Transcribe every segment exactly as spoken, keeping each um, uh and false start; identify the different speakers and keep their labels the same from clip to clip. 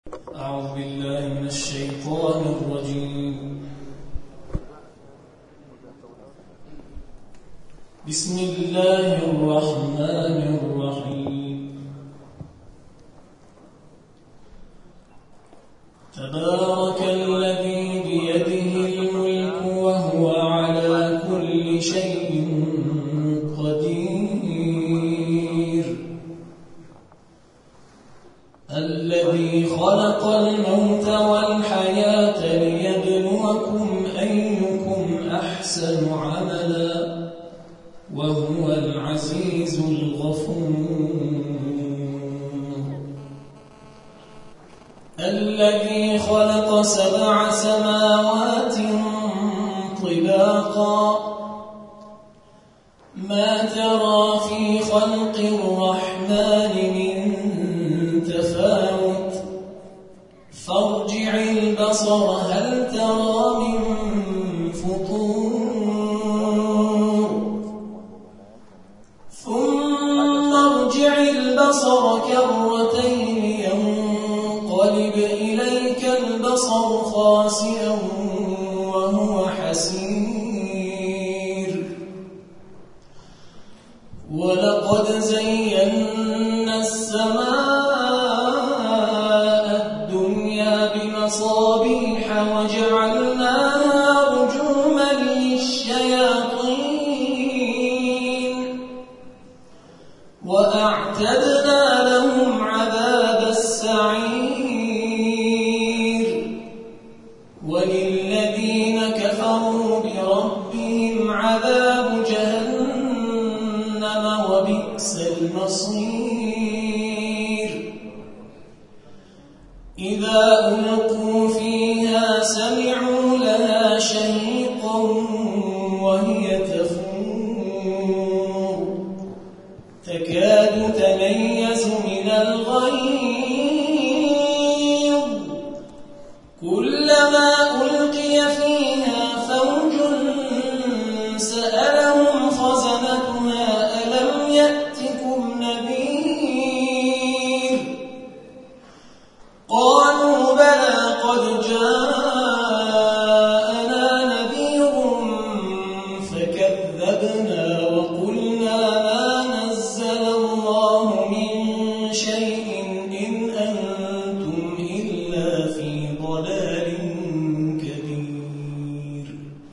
Speaker 1: أعوذ بالله من الشيطان الرجيم. بسم الله الرحمن الرحيم. تبارك الذي بيده الملك وهو على كل شيء قدير، الذي خلق الموت والحياة ليبلوكم أيكم أحسن عملا وهو العزيز الغفور. الذي خلق سبع سماوات طباقا، ما ترى في خلق الرحمن من تفاوت، فارجع البصر هل ترى من فطور، ثم ارجع البصر كرتين ينقلب إليك البصر خاسئا وهو حسير. ولقد زينا السماء الدنيا بمصابيح وجعلناها رجوما للشياطين وأعتدنا لهم عذاب السعير. وللذين كفروا بربهم عذاب جهنم وبئس المصير. إذا ألقوا فيها سمعوا لها شهيقا وهي تفور، تكاد تميز من الغيظ، كلما ألقي فيها فوج سألهم خزنتها ألم يأتكم نذير، قالوا بلى قد جاءنا نذير فكذبنا وقلنا ما نزل الله من شيء إن أنتم إلا في ضلال كبير.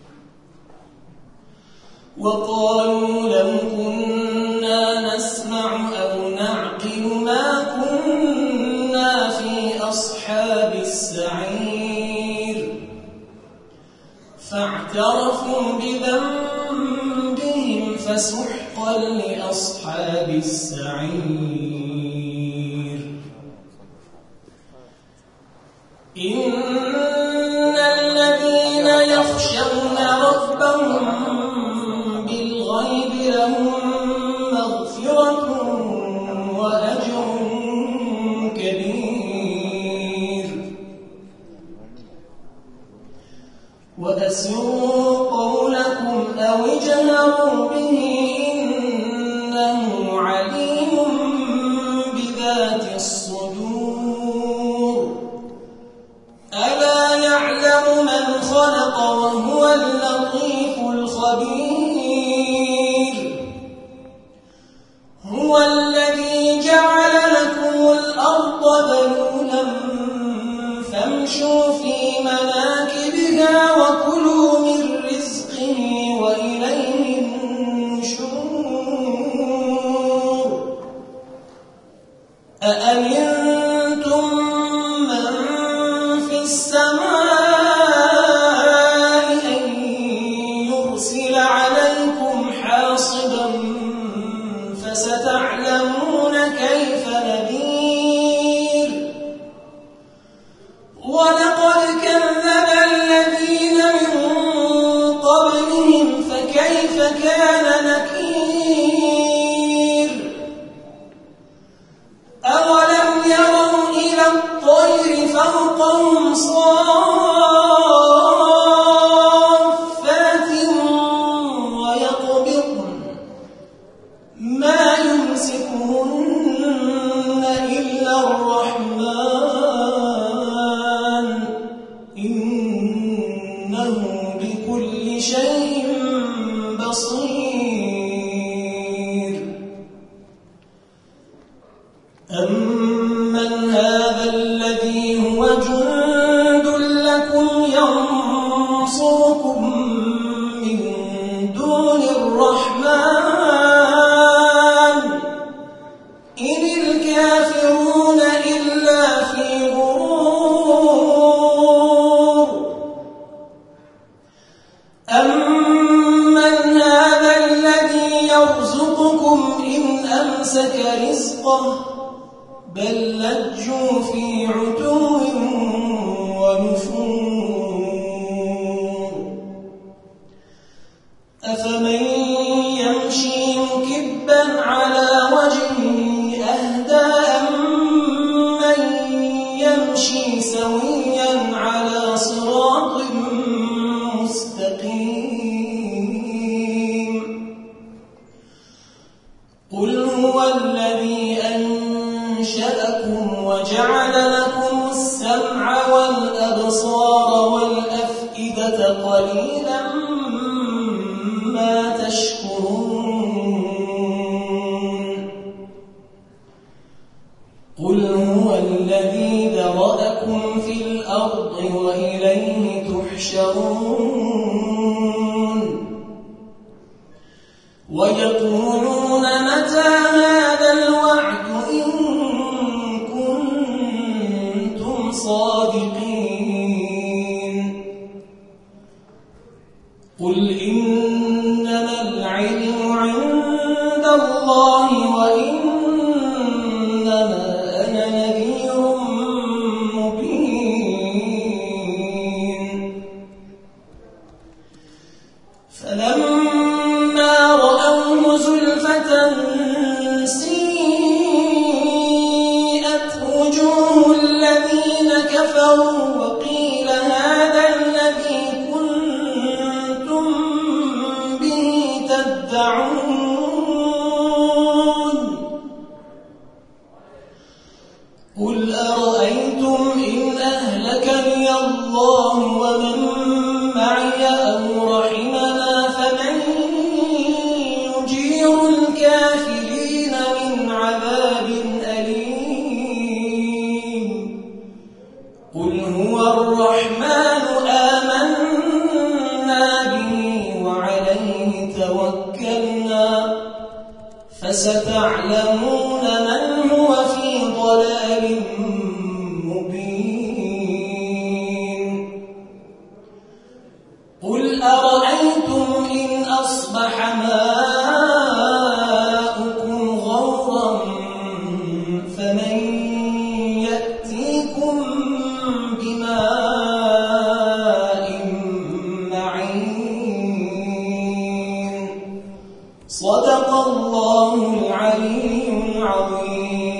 Speaker 1: وقالوا لو كنا نسمع أو نعقل ما كنا في أصحاب السعير، فاعترفوا بذنبهم فسحقا لأصحاب السعير. إن الذين يخشون ربهم بالغيب لهم مغفرة وأجر كبير. وأسروا قولكم أو اجهروا به إنه عليم بذات الصدور. ألا يعلم من خلق وهو اللطيف الخبير. هو الذي جعل لكم الأرض ذلولا فامشوا في مناكبها وكلوا من رزقه وإليه النشور. أأمنتم من في السماء أن يرسل عليكم حاصبا فستعلمون كيف نذير. ولقد كذب الذين من قبلهم فكيف كان نكير. أولم يروا إلى الطير فوقهم صافات ويقبضن ما يمسكهن إلا الرحمن يمشي سويا على صراط مستقيم قل هو الذي أنشأكم وجعل لكم السمع والأبصار والأفئدة قليلا ما تشكرون قل هو الذي ذرأكم في الأرض وإليه تحشرون ويقولون متى هذا الوعد إن كنتم صادقين قل إنما العلم عند الله وإنما أنا نذير مبين فلما رأوه زلفة سيئت وجوه الذين كفروا وقيل هذا الذي كنتم به تدعون قل أرأيتم إن أهلكني الله ومن معي أو رحمنا فمن يجير الكافرين من عذاب أليم قل هو الرحمن آمنا به وعليه توكلنا فستعلمون من هو في ضلال مبين قل أرأيتم إن أصبح ماؤكم غورا فمن يأتيكم بماء معين صدق الله العلي العظيم.